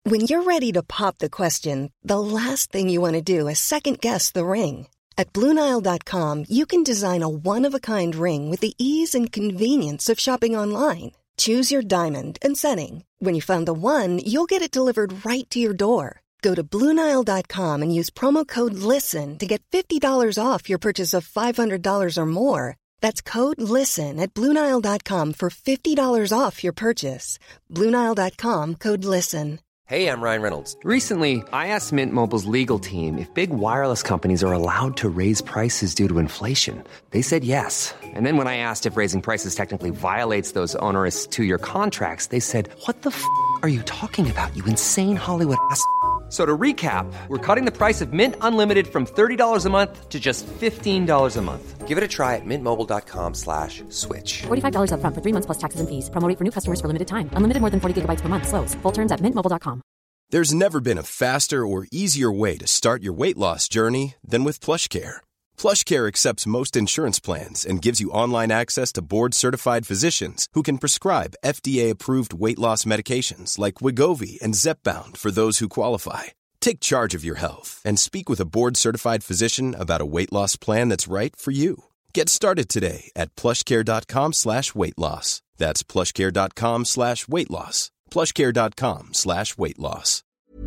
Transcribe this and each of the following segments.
When you're ready to pop the question, the last thing you want to do is second-guess the ring. At BlueNile.com, you can design a one-of-a-kind ring with the ease and convenience of shopping online. Choose your diamond and setting. When you find the one, you'll get it delivered right to your door. Go to BlueNile.com and use promo code LISTEN to get $50 off your purchase of $500 or more. That's code LISTEN at BlueNile.com for $50 off your purchase. BlueNile.com, code LISTEN. Hey, I'm Ryan Reynolds. Recently, I asked Mint Mobile's legal team if big wireless companies are allowed to raise prices due to inflation. They said yes. And then when I asked if raising prices technically violates those onerous two-year contracts, they said, "What the f*** are you talking about, you insane Hollywood ass?" So to recap, we're cutting the price of Mint Unlimited from $30 a month to just $15 a month. Give it a try at mintmobile.com/switch. $45 up front for 3 months plus taxes and fees. Promo rate for new customers for limited time. Unlimited more than 40 gigabytes per month. Slows full terms at mintmobile.com. There's never been a faster or easier way to start your weight loss journey than with PlushCare. PlushCare accepts most insurance plans and gives you online access to board-certified physicians who can prescribe FDA-approved weight loss medications like Wegovy and Zepbound for those who qualify. Take charge of your health and speak with a board-certified physician about a weight loss plan that's right for you. Get started today at plushcare.com/weight loss. That's plushcare.com/weight loss. plushcare.com/weight loss.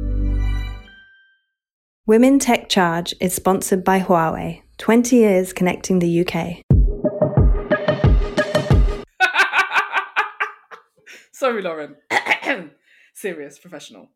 Women Tech Charge is sponsored by Huawei. 20 years connecting the UK. Sorry, Lauren. Serious, professional.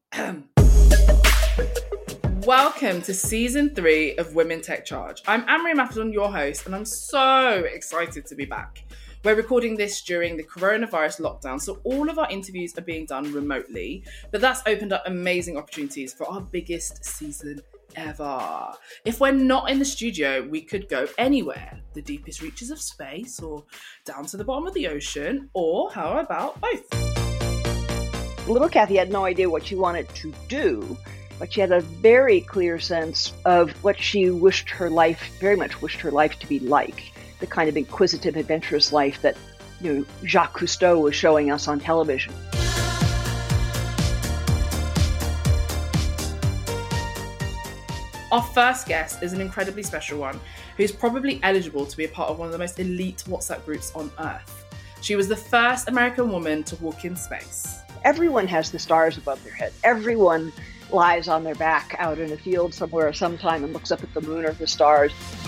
Welcome to season 3 of Women Tech Charge. I'm Anne-Marie Maffedon, your host, and I'm so excited to be back. We're recording this during the coronavirus lockdown, so all of our interviews are being done remotely, but that's opened up amazing opportunities for our biggest season ever. If we're not in the studio, we could go anywhere, the deepest reaches of space, or down to the bottom of the ocean, or how about both? Little Kathy had no idea what she wanted to do, but she had a very clear sense of what she wished her life, very much wished her life to be like. The kind of inquisitive, adventurous life that, Jacques Cousteau was showing us on television. Our first guest is an incredibly special one, who's probably eligible to be a part of one of the most elite WhatsApp groups on Earth. She was the first American woman to walk in space. Everyone has the stars above their head. Everyone lies on their back out in a field somewhere sometime and looks up at the moon or the stars.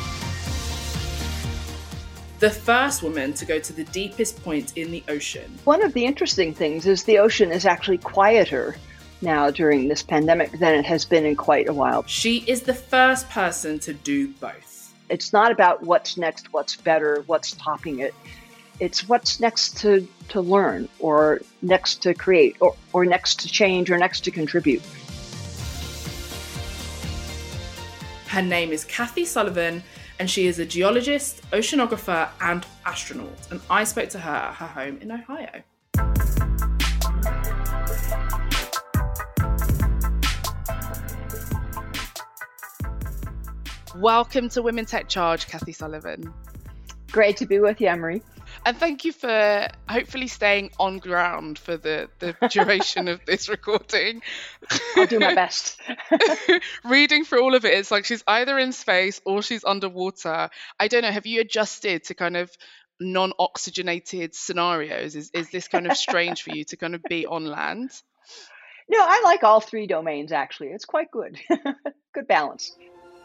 The first woman to go to the deepest point in the ocean. One of the interesting things is the ocean is actually quieter now during this pandemic than it has been in quite a while. She is the first person to do both. It's not about what's next, what's better, what's topping it. It's what's next to learn, or next to create, or next to change, or next to contribute. Her name is Kathy Sullivan, and she is a geologist, oceanographer, and astronaut. And I spoke to her at her home in Ohio. Welcome to Women Tech Charge, Kathy Sullivan. Great to be with you, Anne-Marie. And thank you for hopefully staying on ground for the duration of this recording. I'll do my best. Reading through all of it, it's like she's either in space or she's underwater. I don't know, have you adjusted to kind of non-oxygenated scenarios? Is this kind of strange for you to kind of be on land? No, I like all three domains, actually. It's quite good. Good balance.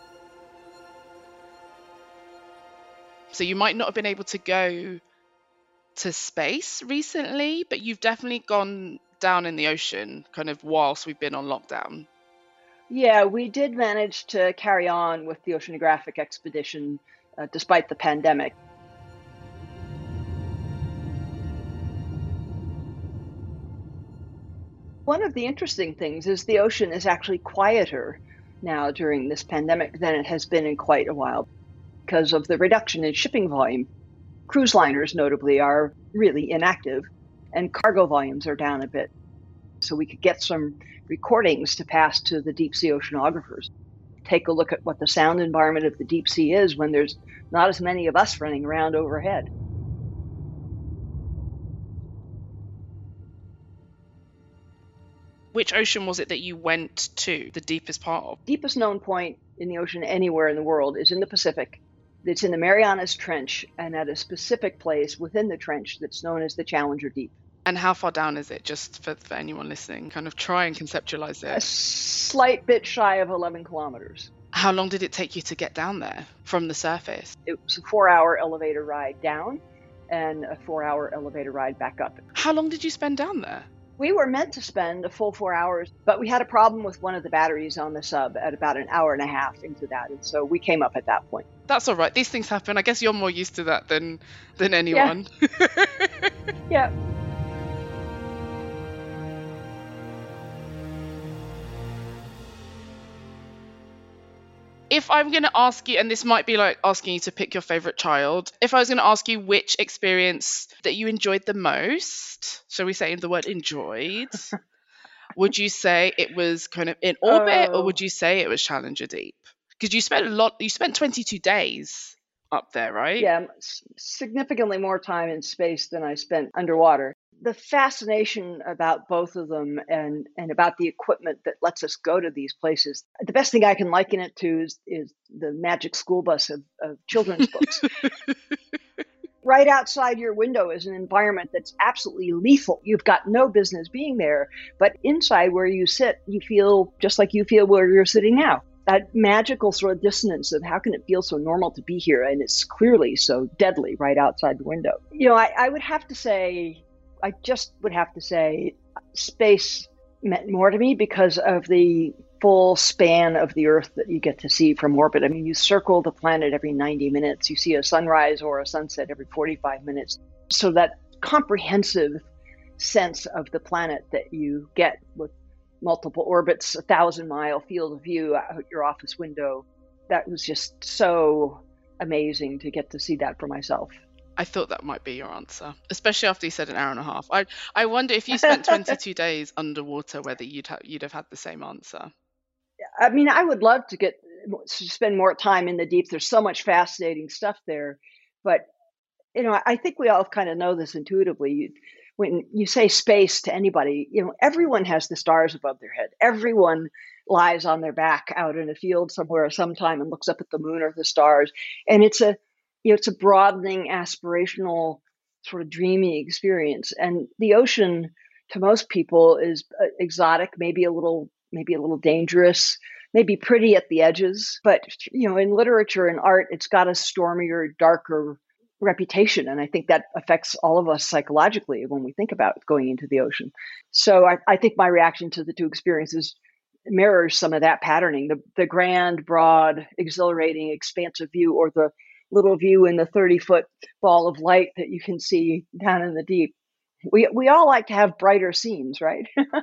So you might not have been able to go to space recently, but you've definitely gone down in the ocean kind of whilst we've been on lockdown. Yeah, we did manage to carry on with the oceanographic expedition despite the pandemic. One of the interesting things is the ocean is actually quieter now during this pandemic than it has been in quite a while because of the reduction in shipping volume. Cruise liners, notably, are really inactive, and cargo volumes are down a bit. So we could get some recordings to pass to the deep sea oceanographers. Take a look at what the sound environment of the deep sea is when there's not as many of us running around overhead. which ocean was it that you went to, the deepest part of? Deepest known point in the ocean anywhere in the world is in the Pacific. It's in the Marianas Trench and at a specific place within the trench that's known as the Challenger Deep. And how far down is it, just for anyone listening? Kind of try and conceptualize it. A slight bit shy of 11 kilometers. How long did it take you to get down there from the surface? It was a 4-hour elevator ride down and a 4-hour elevator ride back up. How long did you spend down there? We were meant to spend a full 4 hours, but we had a problem with one of the batteries on the sub at about an hour and a half into that. And so we came up at that point. That's all right. These things happen. I guess you're more used to that than anyone. Yeah. If I'm going to ask you, and this might be like asking you to pick your favorite child, if I was going to ask you which experience that you enjoyed the most, shall we say the word enjoyed, would you say it was kind of in orbit or would you say it was Challenger Deep? Because you spent 22 days up there, right? Yeah, significantly more time in space than I spent underwater. The fascination about both of them and about the equipment that lets us go to these places. The best thing I can liken it to is the magic school bus of children's books. Right outside your window is an environment that's absolutely lethal. You've got no business being there, but inside where you sit, you feel just like you feel where you're sitting now. That magical sort of dissonance of how can it feel so normal to be here, and it's clearly so deadly right outside the window. I would have to say, space meant more to me because of the full span of the Earth that you get to see from orbit. I mean, you circle the planet every 90 minutes. You see a sunrise or a sunset every 45 minutes. So that comprehensive sense of the planet that you get with multiple orbits, 1,000-mile field of view out your office window, that was just so amazing to get to see that for myself. I thought that might be your answer, especially after you said an hour and a half. I wonder if you spent 22 days underwater, whether you'd have had the same answer. I mean, I would love to spend more time in the deep. There's so much fascinating stuff there. But, I think we all kind of know this intuitively. When you say space to anybody, everyone has the stars above their head. Everyone lies on their back out in a field somewhere sometime and looks up at the moon or the stars. And it's a broadening, aspirational, sort of dreamy experience. And the ocean, to most people, is exotic, maybe a little dangerous, maybe pretty at the edges. But, in literature and art, it's got a stormier, darker reputation. And I think that affects all of us psychologically when we think about going into the ocean. So I think my reaction to the two experiences mirrors some of that patterning, the grand, broad, exhilarating, expansive view, or the little view in the 30-foot ball of light that you can see down in the deep. We all like to have brighter scenes, right?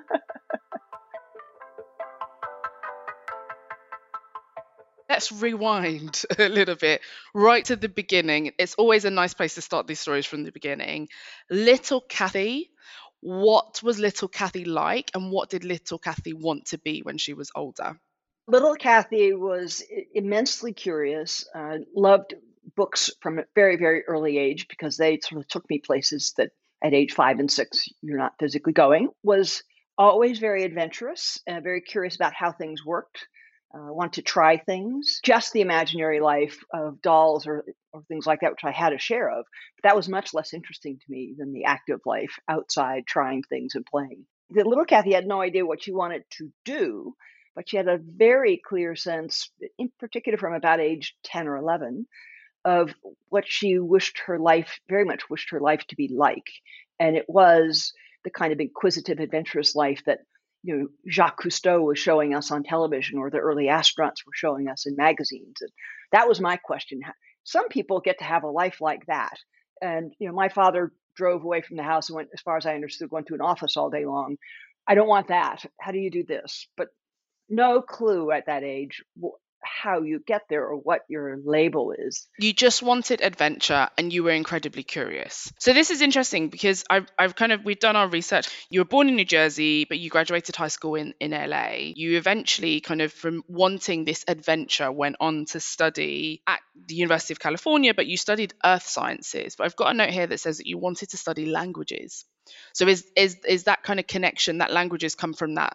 Let's rewind a little bit right to the beginning. It's always a nice place to start these stories from the beginning. Little Kathy, what was little Kathy like, and what did little Kathy want to be when she was older? Little Kathy was immensely curious, loved books from a very, very early age because they sort of took me places that at age 5 and 6 you're not physically going. Was always very adventurous, very curious about how things worked, want to try things. Just the imaginary life of dolls or things like that, which I had a share of, but that was much less interesting to me than the active life outside trying things and playing. The little Kathy had no idea what she wanted to do, but she had a very clear sense, in particular from about age 10 or 11, of what she very much wished her life to be like. And it was the kind of inquisitive, adventurous life that Jacques Cousteau was showing us on television, or the early astronauts were showing us in magazines. And that was my question. Some people get to have a life like that. And, my father drove away from the house and went, as far as I understood, went to an office all day long. I don't want that. How do you do this? But no clue at that age how you get there or what your label is. You just wanted adventure and you were incredibly curious. So this is interesting because we've done our research. You were born in New Jersey, but you graduated high school in LA. You eventually from wanting this adventure went on to study at the University of California, but you studied earth sciences. But I've got a note here that says that you wanted to study languages. So is that kind of connection, that languages come from that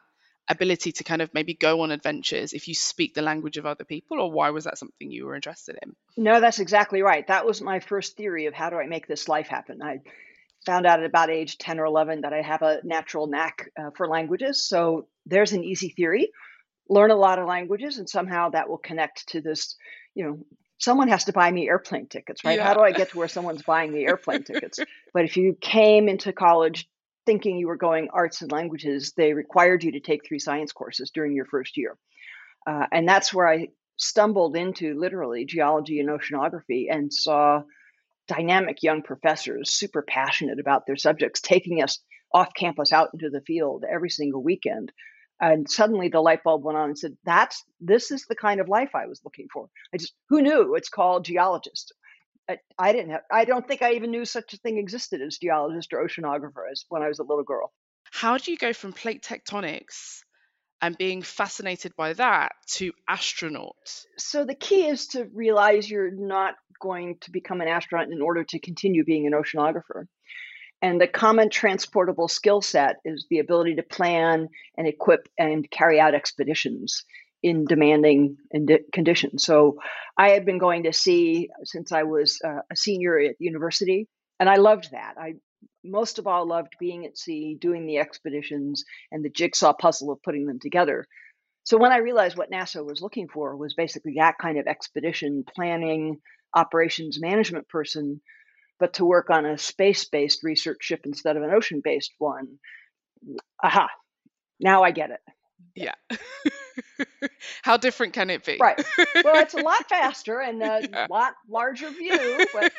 ability to kind of maybe go on adventures if you speak the language of other people, or why was that something you were interested in? No, that's exactly right. That was my first theory of how do I make this life happen. I found out at about age 10 or 11 that I have a natural knack for languages. So there's an easy theory. Learn a lot of languages, and somehow that will connect to this, someone has to buy me airplane tickets, right? Yeah. How do I get to where someone's buying me airplane tickets? But if you came into college thinking you were going arts and languages, they required you to take 3 science courses during your first year. And that's where I stumbled into literally geology and oceanography and saw dynamic young professors, super passionate about their subjects, taking us off campus out into the field every single weekend. And suddenly the light bulb went on and said, this is the kind of life I was looking for. Who knew? It's called geologist. I don't think I even knew such a thing existed as geologist or oceanographer as when I was a little girl. How do you go from plate tectonics and being fascinated by that to astronaut? So the key is to realize you're not going to become an astronaut in order to continue being an oceanographer. And the common transportable skill set is the ability to plan and equip and carry out expeditions in demanding conditions. So I had been going to sea since I was a senior at university, and I loved that. I most of all loved being at sea, doing the expeditions, and the jigsaw puzzle of putting them together. So when I realized what NASA was looking for was basically that kind of expedition planning, operations management person, but to work on a space-based research ship instead of an ocean-based one. Aha, now I get it. Yeah. How different can it be? Right. Well, it's a lot faster and a lot larger view, but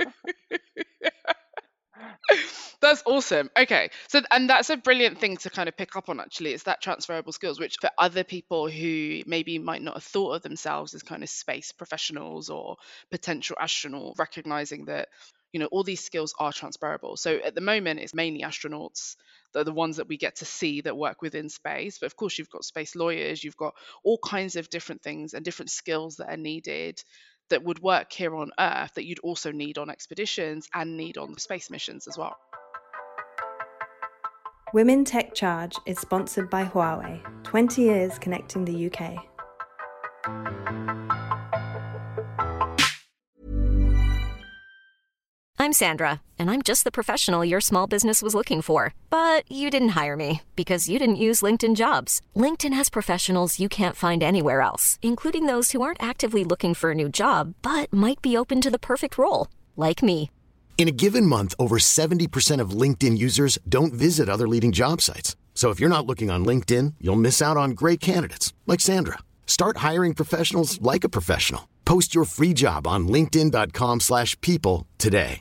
That's awesome. Okay. So, and that's a brilliant thing to kind of pick up on, actually. It's that transferable skills, which for other people who maybe might not have thought of themselves as kind of space professionals or potential astronauts, recognizing that, all these skills are transferable. So at the moment, it's mainly astronauts. They're the ones that we get to see that work within space. But of course, you've got space lawyers, you've got all kinds of different things and different skills that are needed that would work here on Earth that you'd also need on expeditions and need on space missions as well. Women Tech Charge is sponsored by Huawei, 20 years connecting the UK. I'm Sandra, and I'm just the professional your small business was looking for. But you didn't hire me because you didn't use LinkedIn Jobs. LinkedIn has professionals you can't find anywhere else, including those who aren't actively looking for a new job, but might be open to the perfect role, like me. In a given month, over 70% of LinkedIn users don't visit other leading job sites. So if you're not looking on LinkedIn, you'll miss out on great candidates like Sandra. Start hiring professionals like a professional. Post your free job on linkedin.com/people today.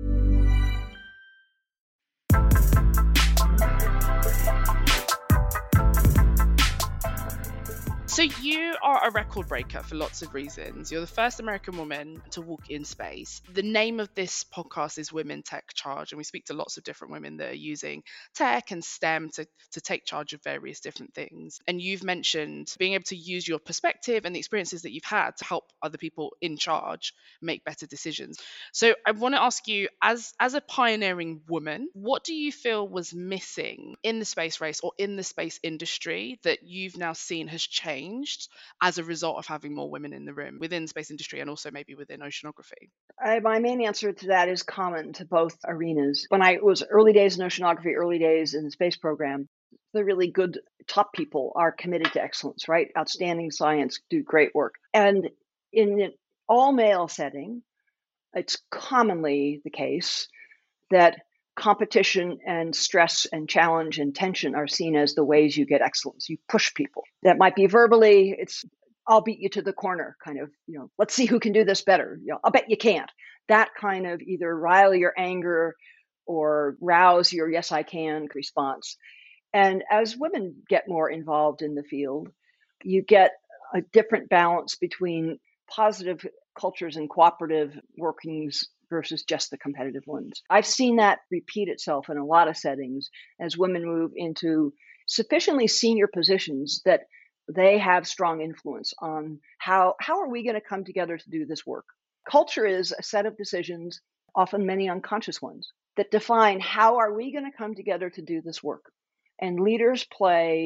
So you are a record breaker for lots of reasons. You're the first American woman to walk in space. The name of this podcast is Women Tech Charge, and we speak to lots of different women that are using tech and STEM to take charge of various different things. And you've mentioned being able to use your perspective and the experiences that you've had to help other people in charge make better decisions. So I want to ask you, as a pioneering woman, what do you feel was missing in the space race or in the space industry that you've now seen has changed as a result of having more women in the room within the space industry and also maybe within oceanography? My main answer to that is common to both arenas. When I was early days in oceanography, early days in the space program, the really good top people are committed to excellence, right? Outstanding science, do great work. And in an all-male setting, it's commonly the case that competition and stress and challenge and tension are seen as the ways you get excellence. You push people. That might be verbally, it's I'll beat you to the corner kind of, let's see who can do this better. I'll bet you can't. That kind of either rile your anger or rouse your yes, I can response. And as women get more involved in the field, you get a different balance between positive cultures and cooperative workings versus just the competitive ones. I've seen that repeat itself in a lot of settings as women move into sufficiently senior positions that they have strong influence on how are we going to come together to do this work. Culture is a set of decisions, often many unconscious ones, that define how are we going to come together to do this work. And leaders play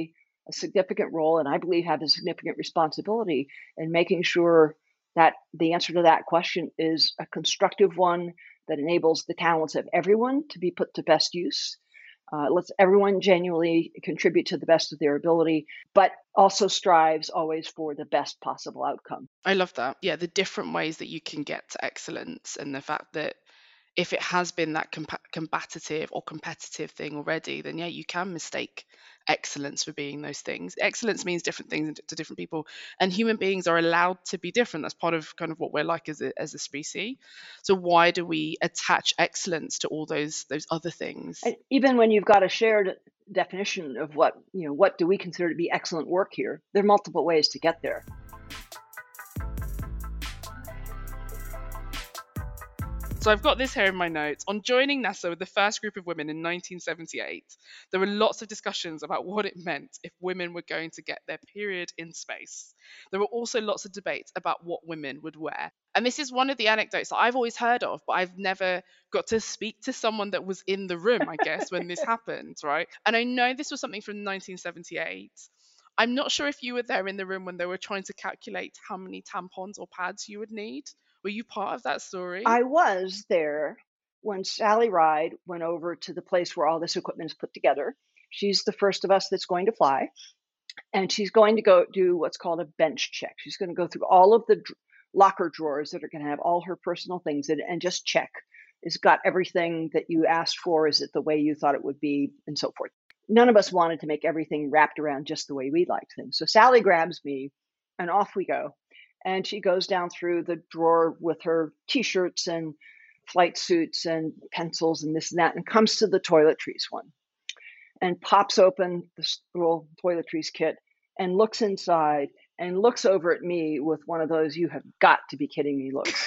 a significant role, and I believe have a significant responsibility in making sure that the answer to that question is a constructive one that enables the talents of everyone to be put to best use. Lets everyone genuinely contribute to the best of their ability, but also strives always for the best possible outcome. I love that. Yeah, the different ways that you can get to excellence, and the fact that if it has been that combative or competitive thing already, then yeah, you can mistake excellence for being those things. Excellence means different things to different people, and human beings are allowed to be different. That's part of kind of what we're like as a species. So why do we attach excellence to all those other things? And even when you've got a shared definition of what do we consider to be excellent work here, there are multiple ways to get there. So I've got this here in my notes. On joining NASA with the first group of women in 1978, there were lots of discussions about what it meant if women were going to get their period in space. There were also lots of debates about what women would wear. And this is one of the anecdotes that I've always heard of, but I've never got to speak to someone that was in the room, I guess, when this happened, right? And I know this was something from 1978. I'm not sure if you were there in the room when they were trying to calculate how many tampons or pads you would need. Were you part of that story? I was there when Sally Ride went over to the place where all this equipment is put together. She's the first of us that's going to fly, and she's going to go do what's called a bench check. She's going to go through all of the locker drawers that are going to have all her personal things in it and just check. It's got everything that you asked for. Is it the way you thought it would be, and so forth. None of us wanted to make everything wrapped around just the way we liked things. So Sally grabs me, and off we go. And she goes down through the drawer with her T-shirts and flight suits and pencils and this and that, and comes to the toiletries one and pops open this little toiletries kit and looks inside and looks over at me with one of those "you have got to be kidding me" looks.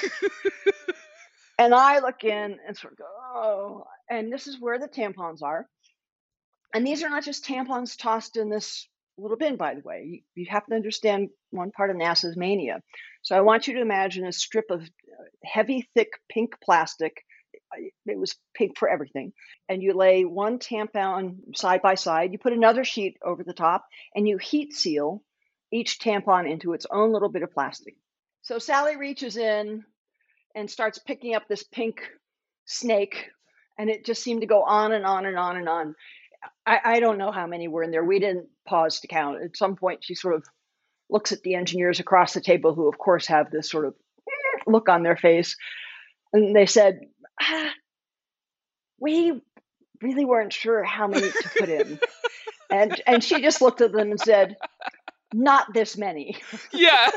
And I look in and sort of go, oh, and this is where the tampons are. And these are not just tampons tossed in this little bin, by the way. You have to understand one part of NASA's mania. So I want you to imagine a strip of heavy, thick pink plastic. It was pink for everything. And you lay one tampon side by side. You put another sheet over the top, and you heat seal each tampon into its own little bit of plastic. So Sally reaches in and starts picking up this pink snake, and it just seemed to go on and on and on and on. I don't know how many were in there. We didn't pause to count. At some point, she sort of looks at the engineers across the table, who, of course, have this sort of look on their face. And they said, we really weren't sure how many to put in. And she just looked at them and said, not this many. Yeah.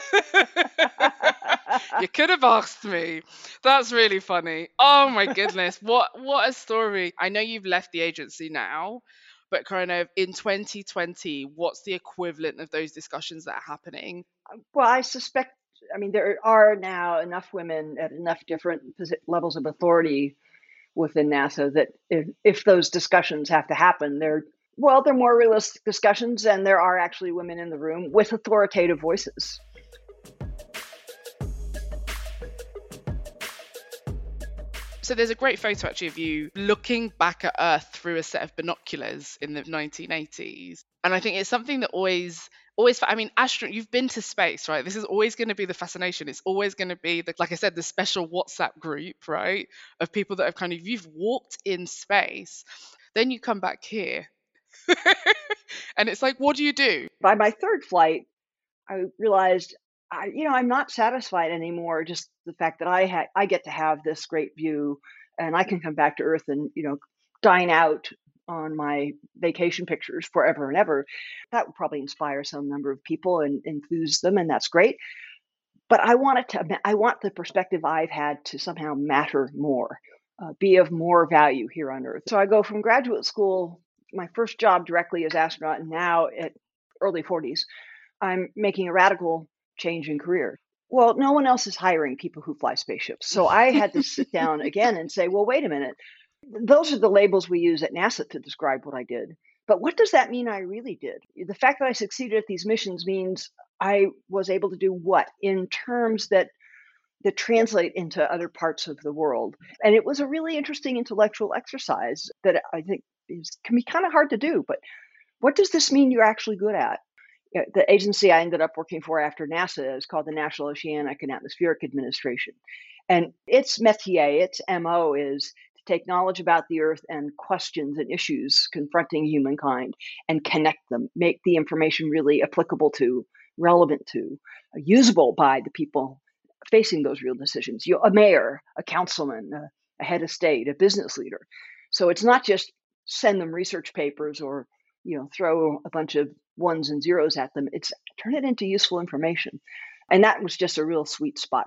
You could have asked me. That's really funny. Oh my goodness. What a story. I know you've left the agency now, but kind of in 2020, what's the equivalent of those discussions that are happening? Well, I suspect, there are now enough women at enough different levels of authority within NASA that if those discussions have to happen, they're more realistic discussions, and there are actually women in the room with authoritative voices. So there's a great photo actually of you looking back at Earth through a set of binoculars in the 1980s. And I think it's something that always, astronaut, you've been to space, right? This is always going to be the fascination. It's always going to be, like I said, the special WhatsApp group, right? Of people that have you've walked in space. Then you come back here. And it's like, what do you do? By my third flight, I realized, I'm not satisfied anymore. Just the fact that I get to have this great view, and I can come back to Earth and, dine out on my vacation pictures forever and ever. That would probably inspire some number of people and enthuse them, and that's great. But I want the perspective I've had to somehow matter more, be of more value here on Earth. So I go from graduate school, my first job directly as astronaut, and now at early 40s, I'm making a radical change in career. Well, no one else is hiring people who fly spaceships. So I had to sit down again and say, well, wait a minute. Those are the labels we use at NASA to describe what I did. But what does that mean I really did? The fact that I succeeded at these missions means I was able to do what in terms that translate into other parts of the world. And it was a really interesting intellectual exercise that I think can be kind of hard to do. But What does this mean you're actually good at? The agency I ended up working for after NASA is called the National Oceanic and Atmospheric Administration. And its métier, its MO is to take knowledge about the Earth and questions and issues confronting humankind and connect them, make the information really applicable to, relevant to, usable by the people facing those real decisions. A mayor, a councilman, a head of state, a business leader. So it's not just send them research papers or throw a bunch of ones and zeros at them. It's turn it into useful information. And that was just a real sweet spot.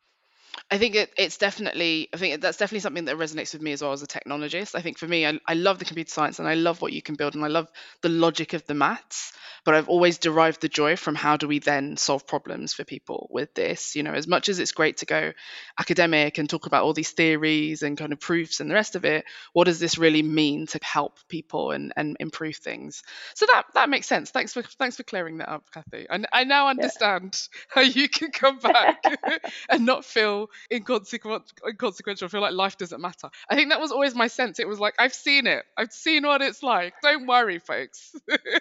I think that's definitely something that resonates with me as well as a technologist. I think for me, I love the computer science and I love what you can build and I love the logic of the maths, but I've always derived the joy from how do we then solve problems for people with this. As much as it's great to go academic and talk about all these theories and kind of proofs and the rest of it, what does this really mean to help people and improve things? So that makes sense. Thanks for clearing that up, Kathy. I now understand how you can come back and not feel inconsequential, feel like life doesn't matter. I think that was always my sense. It was like, I've seen it. I've seen what it's like. Don't worry, folks.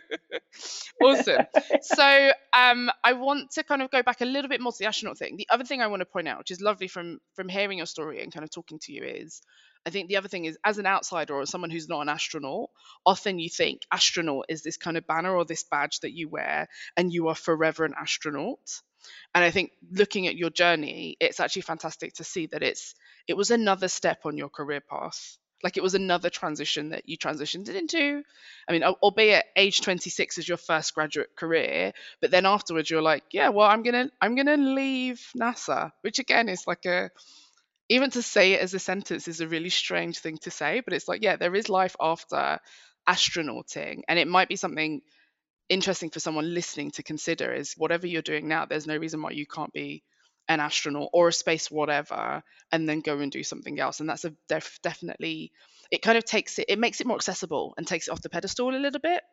Awesome. So I want to kind of go back a little bit more to the astronaut thing. The other thing I want to point out, which is lovely from hearing your story and kind of talking to you, is I think the other thing is, as an outsider or someone who's not an astronaut, often you think astronaut is this kind of banner or this badge that you wear and you are forever an astronaut. And I think looking at your journey, it's actually fantastic to see that it was another step on your career path. Like it was another transition that you transitioned into. I mean, albeit age 26 is your first graduate career, but then afterwards you're like, yeah, well, I'm gonna leave NASA, which again is like even to say it as a sentence is a really strange thing to say, but it's like, yeah, there is life after astronauting, and it might be something interesting for someone listening to consider is whatever you're doing now, there's no reason why you can't be an astronaut or a space whatever and then go and do something else. And that's definitely, it kind of it makes it more accessible and takes it off the pedestal a little bit.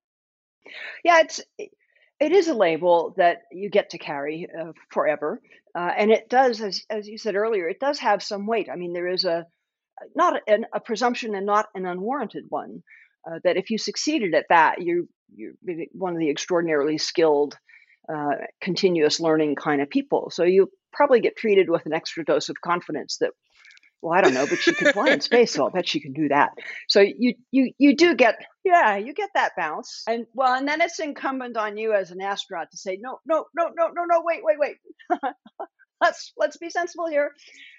Yeah, it is a label that you get to carry forever. And it does, as you said earlier, it does have some weight. I mean, there is not a presumption and not an unwarranted one. That if you succeeded at that, you're one of the extraordinarily skilled, continuous learning kind of people. So you probably get treated with an extra dose of confidence that, well, I don't know, but she can fly in space, so I'll bet she can do that. So you do get, you get that bounce. And then it's incumbent on you as an astronaut to say, no, wait. let's be sensible here.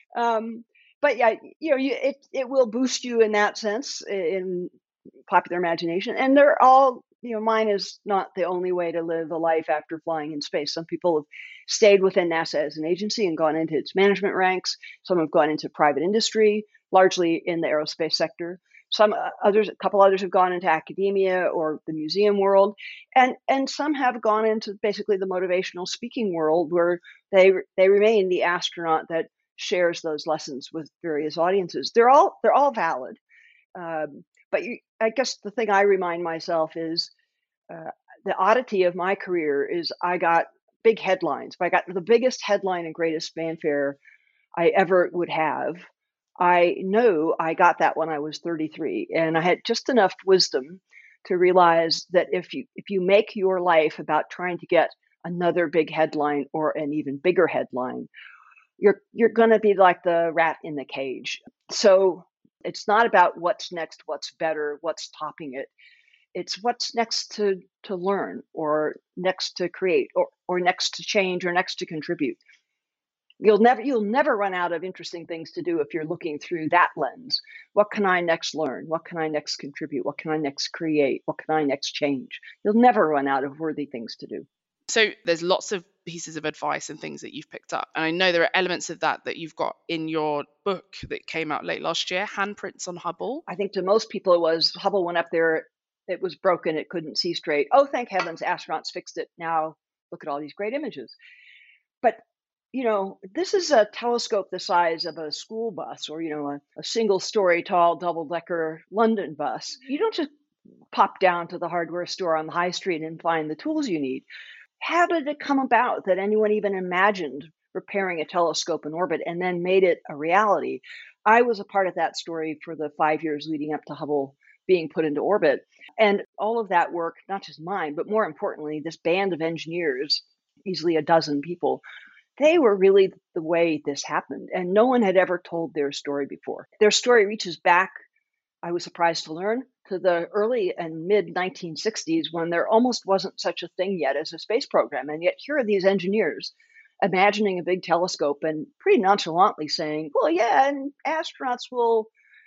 But yeah, it will boost you in that sense in popular imagination. And they're all, mine is not the only way to live a life after flying in space. Some people have stayed within NASA as an agency and gone into its management ranks. Some have gone into private industry, largely in the aerospace sector. A couple others have gone into academia or the museum world, and some have gone into basically the motivational speaking world, where they remain the astronaut that shares those lessons with various audiences. They're all valid. But I guess the thing I remind myself is the oddity of my career is I got big headlines. I got the biggest headline and greatest fanfare I ever would have. I know I got that when I was 33, and I had just enough wisdom to realize that if you make your life about trying to get another big headline or an even bigger headline, you're going to be like the rat in the cage. So it's not about what's next, what's better, what's topping it. It's what's next to learn, or next to create, or next to change, or next to contribute. You'll never run out of interesting things to do if you're looking through that lens. What can I next learn? What can I next contribute? What can I next create? What can I next change? You'll never run out of worthy things to do. So there's lots of pieces of advice and things that you've picked up. And I know there are elements of that you've got in your book that came out late last year, Handprints on Hubble. I think to most people it was Hubble went up there, it was broken, it couldn't see straight. Oh, thank heavens, astronauts fixed it. Now look at all these great images. But this is a telescope the size of a school bus, or, a single-story tall double-decker London bus. You don't just pop down to the hardware store on the high street and find the tools you need. How did it come about that anyone even imagined repairing a telescope in orbit and then made it a reality? I was a part of that story for the 5 years leading up to Hubble being put into orbit. And all of that work, not just mine, but more importantly, this band of engineers, easily a dozen people, they were really the way this happened. And no one had ever told their story before. Their story reaches back, I was surprised to learn, to the early and mid 1960s when there almost wasn't such a thing yet as a space program. And yet here are these engineers imagining a big telescope and pretty nonchalantly saying, well, yeah, and astronauts will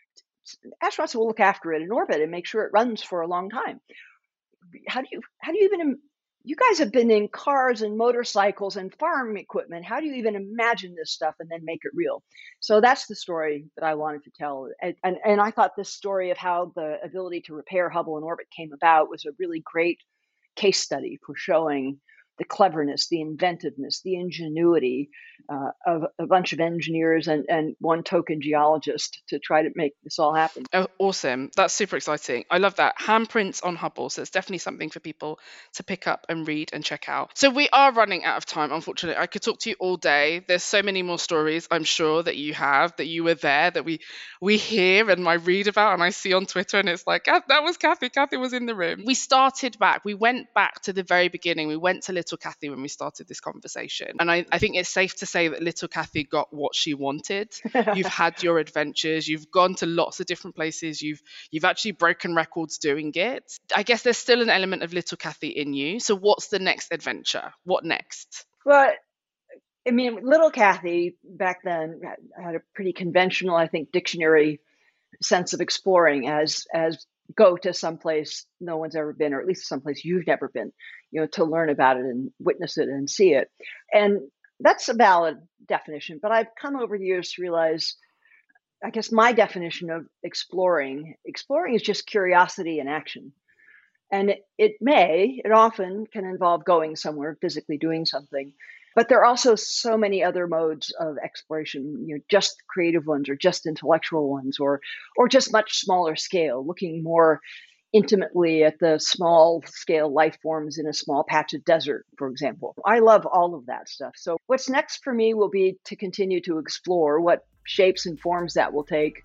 look after it in orbit and make sure it runs for a long time. How do you even, you guys have been in cars and motorcycles and farm equipment. How do you even imagine this stuff and then make it real? So that's the story that I wanted to tell. And I thought this story of how the ability to repair Hubble in orbit came about was a really great case study for showing the cleverness, the inventiveness, the ingenuity of a bunch of engineers and one token geologist to try to make this all happen. Oh, awesome. That's super exciting. I love that. Handprints on Hubble. So it's definitely something for people to pick up and read and check out. So we are running out of time, unfortunately. I could talk to you all day. There's so many more stories, I'm sure, that you have, that you were there, that we hear and I read about and I see on Twitter, and it's like, that was Kathy. Kathy was in the room. We started back. We went back to the very beginning. We went to Little Kathy when we started this conversation. And I think it's safe to say that Little Kathy got what she wanted. You've had your adventures. You've gone to lots of different places. You've actually broken records doing it. I guess there's still an element of Little Kathy in you. So what's the next adventure? What next? Well, I mean, Little Kathy back then had a pretty conventional, I think, dictionary sense of exploring as go to someplace no one's ever been, or at least someplace you've never been, to learn about it and witness it and see it. And that's a valid definition, but I've come over the years to realize, I guess my definition of exploring is just curiosity and action. And it often can involve going somewhere, physically doing something. But there are also so many other modes of exploration, just creative ones or just intellectual ones or just much smaller scale, looking more intimately at the small scale life forms in a small patch of desert, for example. I love all of that stuff. So what's next for me will be to continue to explore what shapes and forms that will take.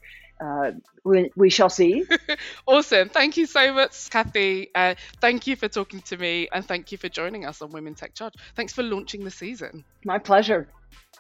We shall see. Awesome. Thank you so much, Kathy. Thank you for talking to me and thank you for joining us on Women Tech Charge. Thanks for launching the season. My pleasure.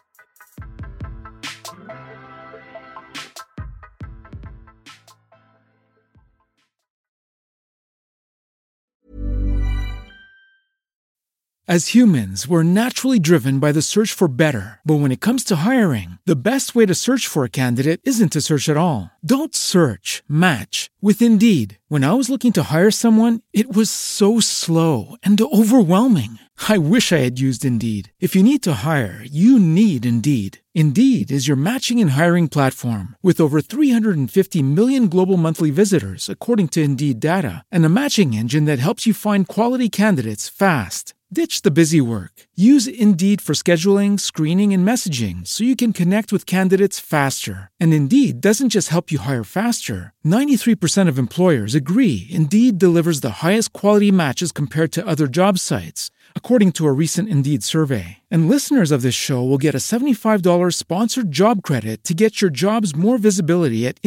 As humans, we're naturally driven by the search for better. But when it comes to hiring, the best way to search for a candidate isn't to search at all. Don't search, match with Indeed. When I was looking to hire someone, it was so slow and overwhelming. I wish I had used Indeed. If you need to hire, you need Indeed. Indeed is your matching and hiring platform with over 350 million global monthly visitors, according to Indeed data, and a matching engine that helps you find quality candidates fast. Ditch the busy work. Use Indeed for scheduling, screening, and messaging so you can connect with candidates faster. And Indeed doesn't just help you hire faster. 93% of employers agree Indeed delivers the highest quality matches compared to other job sites, according to a recent Indeed survey. And listeners of this show will get a $75 sponsored job credit to get your jobs more visibility at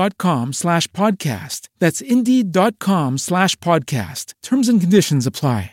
Indeed.com/podcast. That's Indeed.com/podcast. Terms and conditions apply.